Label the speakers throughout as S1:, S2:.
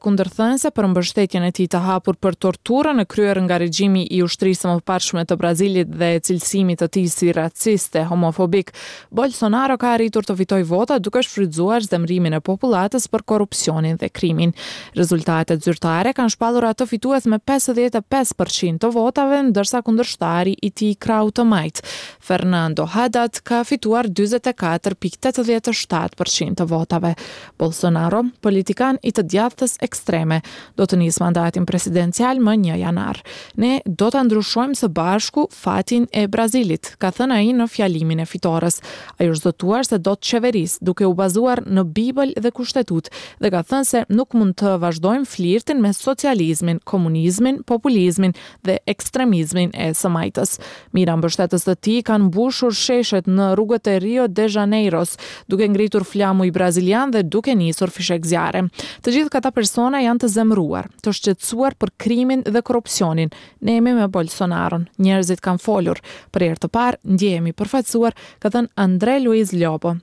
S1: kundërthënëse për mbështetjen e tij të hapur për torturën e kryer nga regjimi I ushtrisë së mëparshme të Brazilit dhe cilësimit të tij si raciste, homofobik, Bolsonaro ka arritur të fitojë vota duke shfrytzuar zemrimin e popullatës për korrupsionin dhe krimin. Rezultatet zyrtare kanë shpallur atë fitues me 55% të votave, ndërsa kundërshtari I tij krau të majt, Fernando Haddad, ka fituar 44.87% të votave. Bolsonaro, politikan I të djathtës ekstreme, do të nisë mandatin presidencial më 1 janar. Ne do të ndryshojmë së bashku fatin e Brazilit, ka thënë ai në fjalimin e fitores. Ai është zëtuar se do të qeverisë duke u bazuar në Bibël dhe kushtetut dhe ka thënë se nuk mund të vazhdojmë flirtin me socializmin, komunizmin, populizmin dhe ekstremizmin e së majtës. Mira mbështetës të tij kanë mbushur sheshet në rrugët e Rio de Janeiros, duke ngritur flamuj brazilian dhe duke nisur fishek zjarre. Të gjithë këta persona janë të zemëruar, të shqetësuar për krimin dhe korrupsionin. Ne jemi me Bolsonaron, njerëzit kanë folur. Për herë të parë ndjehemi përfaqësuar, ka thënë André Luiz Lobo,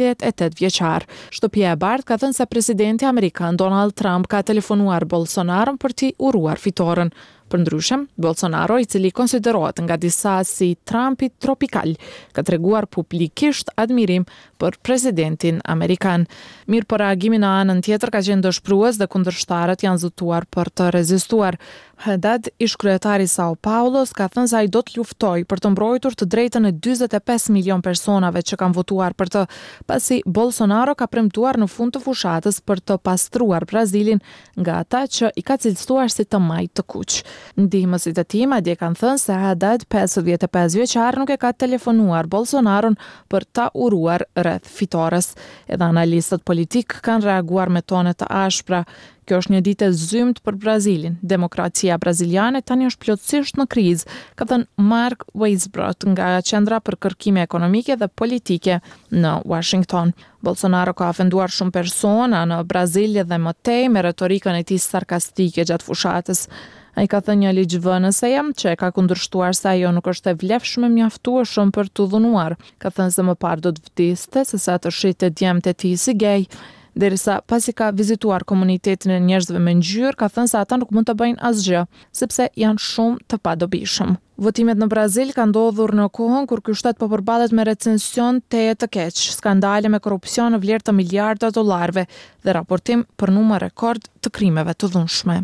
S1: 38 vjeçar. Shtëpia e Bardhë ka thënë se presidenti amerikan Donald Trump ka telefonuar Bolsonaron për t'i uruar fitoren. Përndryshem, Bolsonaro, I cili konsiderohet nga disa si Trumpi tropikal, ka treguar publikisht admirim për presidentin amerikan. Mirë për reagimin në anën tjetër ka qenë dëshpërues dhe kundërshtarët janë zëtuar për të rezistuar. Haddad, ish kryetari Sao Paulos, ka thënë se ai do të luftojë për të mbrojtur të drejtën e 45 milion personave që kanë votuar për të, pasi Bolsonaro ka premtuar në fund të fushatës për të pastruar Brazilin nga ata që I ka cilësuar si të majt të kuq. Ndihmësit e tij madje kanë thënë se Haddad, 55 vjeçar, nuk e ka telefonuar Bolsonaron për ta uruar rreth fitores. Edhe analistët politik kanë reaguar me tone të ashpra. Kjo është një ditë e zymt për Brazilin. Demokracia braziliane tani është plotësisht në krizë, ka thënë Mark Weisbrot nga Qendra për kërkime ekonomike dhe politike në Washington. Bolsonaro ka ofenduar shumë persona në Brazil dhe më tej me retorikën e tij sarkastike gjatë fushatës. Ai ka thënë një ligjvënëse që e ka kundërshtuar se ajo nuk është e vlefshme mjaftueshëm për t'u dhunuar. Ka thënë se më parë do të vdiste se sa të shite djemtë e tij si gay. Derisa pasi ka vizituar komunitetin e njerëzve me ngjyrë, ka thënë se ata nuk mund të bëjnë asgjë, sepse janë shumë të padobishëm. Votimet në Brazil kanë ndodhur në kohën kur ky shtet po përballet me recension teje të keq, skandale me korrupsion në vlerë të miliarda dollarëve dhe raportim për numër rekord të krimeve të dhunshme.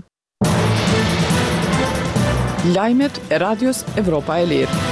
S2: Lajmet e Radios Evropa e Lirë.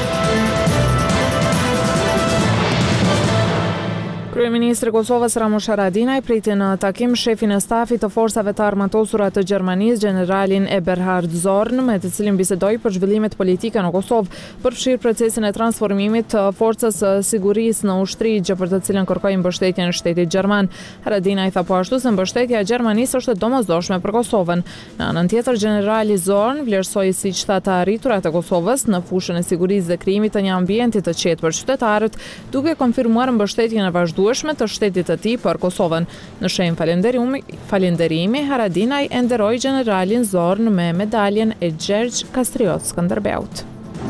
S1: Kryeministri I Kosovës Ramush Haradinaj priti në takim shefin e stafit të forcave të armatosura të Gjermanisë, generalin Eberhard Zorn, me të cilin bisedoi për zhvillimet politike në Kosovë, përfshir procesin e transformimit të forcës së sigurisë në ushtri, gjë për të cilën kërkoi mbështetjen e shtetit gjerman. Haradinaj tha po ashtu se mbështetja e Gjermanisë është e domosdoshme për Kosovën. Në anën tjetër, generali Zorn vlerësoi siç tha të arriturat e Kosovës në fushën e sigurisë dhe krijimit të një ambienti të qetë për qytetarët, duke konfirmuar mbështetjen e vazhdueshme të shtetit të tij për Kosovën. Në shenjë falënderimi, Haradinaj e nderoi generalin Zorn me medaljen e Gjergj Kastriot Skënderbeut.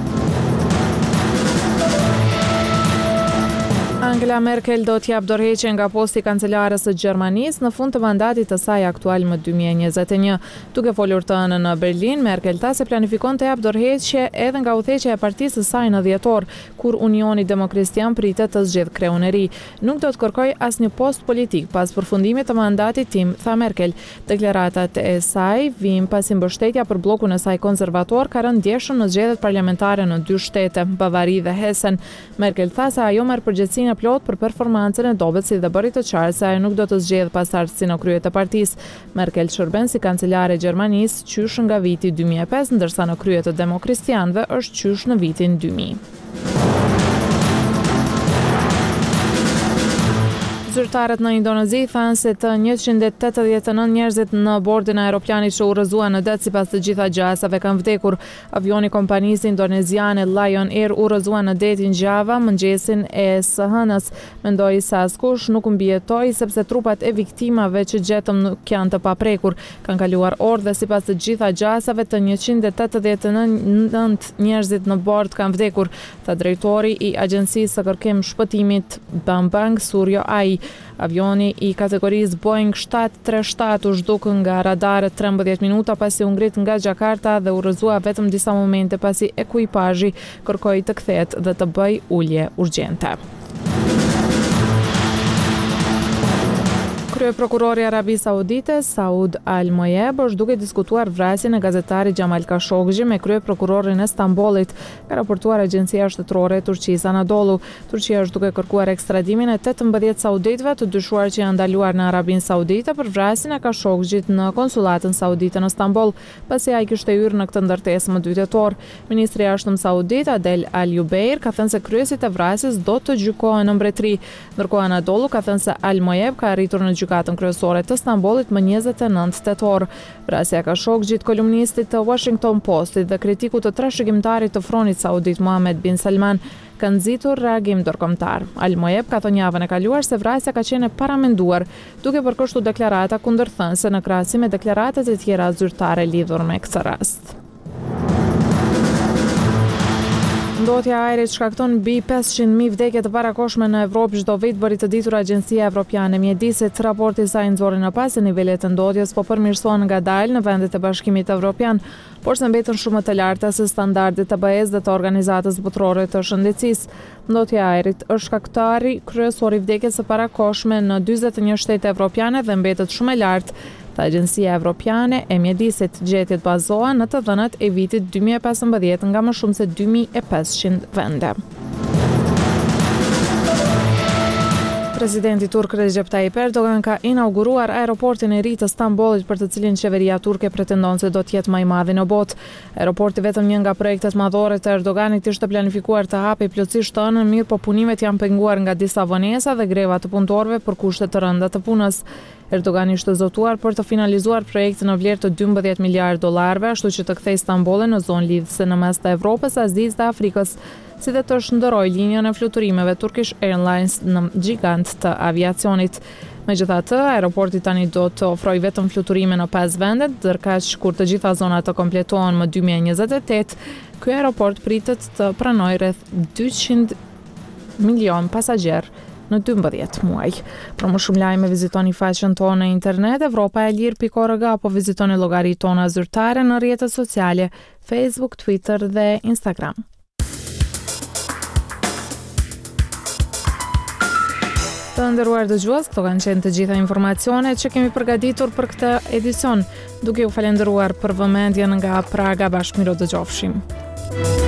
S1: Angela Merkel do t'jap dorëheqje nga posti kancelares së Gjermanisë në fund të mandatit të saj aktual më 2021. Duke folur të ënën në Berlin, Merkel tha se planifikon të jap dorëheqje edhe nga udhëheqja e partisë së saj në dhjetor, kur Unioni Demokristian pritet të zgjedhë kreun e ri. Nuk do të kërkoj asnjë post politik pas përfundimit të mandatit tim, tha Merkel. Deklaratat e saj vijnë pasi mbështetja për bllokun e saj konservator ka rënë ndjeshëm në zgjedhjet parlamentare në 2 shtete, Bavari dhe Hessen. Merkel tha se ajo merr përgjegjësinë plot për performancën e dobësit dhe bëri të qartë se ajo nuk do të zgjedhë pasardhësi në krye të partisë. Merkel shërben si kancelare e Gjermanisë qysh nga viti 2005, ndërsa në krye të demokristianëve është qysh në vitin 2000. Zyrtarët në Indonezi thanë se të 189 njerëzit në bordin e aeroplanit që urrëzuan në det sipas të gjitha gjasave kanë vdekur. Avioni kompanisë indoneziane Lion Air urrëzuan në detin Java mëngjesin e së hënës. Mendoi se askush nuk mbijetoi sepse trupat e viktimave që gjetëm nuk janë të paprekur. Kanë kaluar orë dhe sipas të gjitha gjasave të 189 njerëzit në bord kanë vdekur, tha drejtori I Agjencisë së Kërkim Shpëtimit Bambang Suryo Ai. Avioni i kategorisë Boeing 737 u zhduk nga radarët 13 minuta pasi u ngrit nga Jakarta dhe u rrëzua vetëm disa momente pasi ekuipazhi kërkoi të kthehet dhe të bëj ulje urgjente. Kryeprokurori i Arabisë Saudite, Saud Al-Moyeb, është duke diskutuar vrasjen e gazetarit Jamal Khashoggi me kryeprokurorin e Stambollit, ka raportuar agjencia shtetërore e Turqisë Anadolu. Turqia është duke kërkuar ekstradimin e 18 sauditëve të dyshuar që janë ndaluar në Arabinë Saudite për vrasjen e Khashoggit në konsulatën saudite në Stamboll, pasi ai kishte hyrë në këtë ndërtesë më 2 tetor. Ministri i Jashtëm Saudit, Adel Al-Jubeir, ka thënë se kryesit e vrasjes do të gjykohen në mbretëri, ndërkohë Anadolu ka thënë se Al-Moyeb ka arritur në gjykatën kryesore të Stambollit më 29 tetor. Vrasja e Khashoggit, kolumnistit të Washington Postit dhe kritikut të trashëgimtarit të fronit saudit Mohammed bin Salman, ka nxitur reagim ndërkombëtar. Al-Moyeb ka thënë javën e kaluar se vrasja ka qenë e paramenduar, duke përkushtuar deklarata kundërthënëse në krahasim me deklaratat e tjera zyrtare lidhur me këtë rast. Ndotja e ajrit shkakton mbi 500.000 vdekje të parakohshme në Evropë çdo vit, bëri të ditur Agjencia Evropiane e Mjedisit. Raporti i saj nxorri në pas se nivelet e ndotjes po përmirësohen ngadalë në vendet e Bashkimit Evropian, por se mbeten shumë të larta se standardet të BE-s dhe të Organizatës Botërore të Shëndetësisë. Ndotja e ajrit është shkaktari kryesor i vdekjes së parakohshme në 41 shtete evropiane dhe mbetet shumë e lartë. Agjencia Evropiane e Mjedisit, gjetjet bazohen në të dhënat e vitit 2015 nga më shumë se 2500 vende. Presidenti turk Recep Tayyip Erdogan ka inauguruar aeroportin e ri të Stambollit, për të cilin qeveria turke pretendon se do të jetë më i madhi në botë. Aeroporti, vetëm një nga projektet madhore të Erdoganit, ishte planifikuar të hapej plotësisht të ënën, mirë po punimet janë penguar nga disa vonesa dhe greva të punëtorëve për kushte të rënda të punës. Erdogan ishte zotuar për të finalizuar projektin në vlerë të 12 miliardë dollarëve, ashtu që të kthejë Stambollin në zonë lidhëse në mes të Evropës, Azisë dhe Afrikës, si dhe të shndërrojë linjën e fluturimeve Turkish Airlines në gjigant të aviacionit. Megjithatë, aeroporti tani do të ofrojë vetëm fluturime në 5 vende, ndërkaq kur të gjitha zonat të kompletohen më 2028, ky aeroport pritet të pranojë rreth 200 milion pasagjerë në 12 muaj. Për më shumë lajme vizitoni faqen tonë në internet evropaelir.org apo vizitoni llogaritë tona zyrtare në rrjetet sociale Facebook, Twitter dhe Instagram. Të nderuar dëgjues, këto kanë qenë të gjitha informacionet që kemi përgatitur për këtë edicion. Duke ju falendëruar për vëmendjen nga Praga, bashkëmiro dëgjofshim.